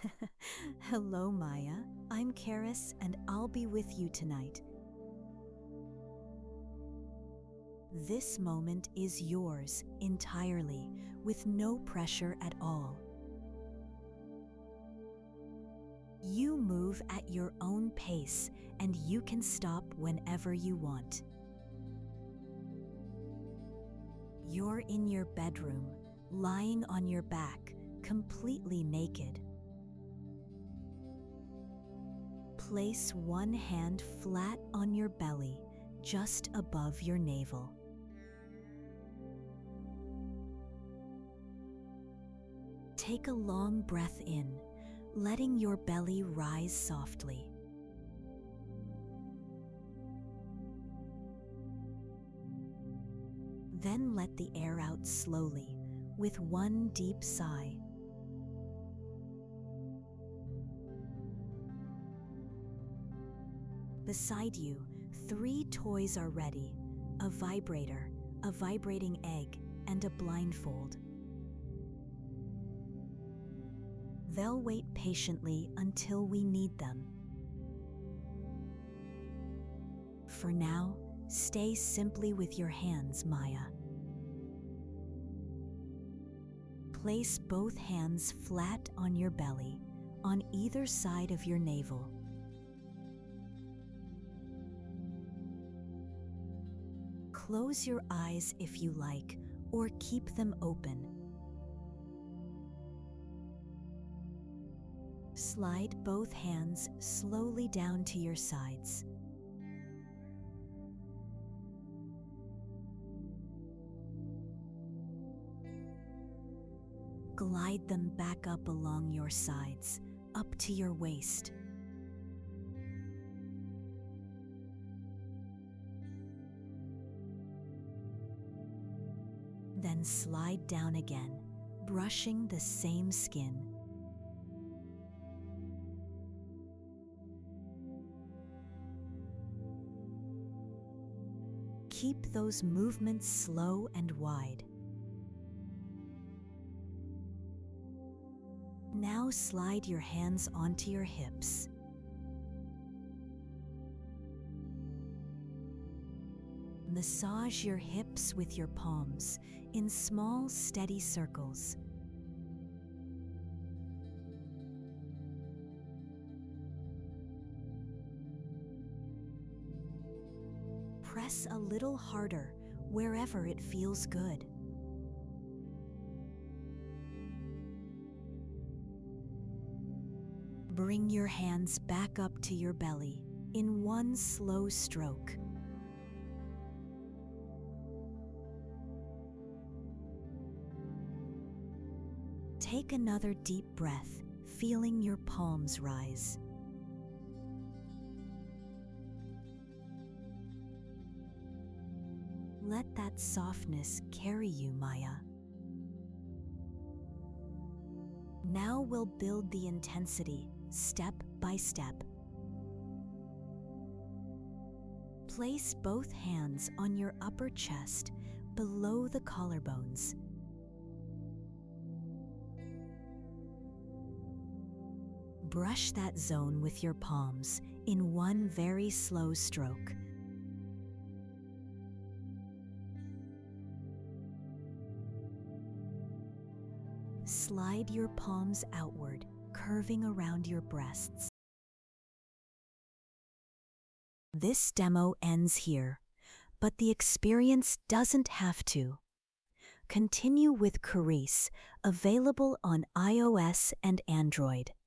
Hello, Maya. I'm Karis, and I'll be with you tonight. This moment is yours entirely, with no pressure at all. You move at your own pace, and you can stop whenever you want. You're in your bedroom, lying on your back, completely naked. Place one hand flat on your belly, just above your navel. Take a long breath in, letting your belly rise softly. Then let the air out slowly, with one deep sigh. Beside you, 3 toys are ready: a vibrator, a vibrating egg, and a blindfold. They'll wait patiently until we need them. For now, stay simply with your hands, Maya. Place both hands flat on your belly, on either side of your navel. Close your eyes if you like, or keep them open. Slide both hands slowly down to your sides. Glide them back up along your sides, up to your waist. Then slide down again, brushing the same skin. Keep those movements slow and wide. Now slide your hands onto your hips. Massage your hips with your palms in small, steady circles. Press a little harder wherever it feels good. Bring your hands back up to your belly in one slow stroke. Take another deep breath, feeling your palms rise. Let that softness carry you, Maya. Now we'll build the intensity, step by step. Place both hands on your upper chest, below the collarbones. Brush that zone with your palms in one very slow stroke. Slide your palms outward, curving around your breasts. This demo ends here, but the experience doesn't have to. Continue with Karis, available on iOS and Android.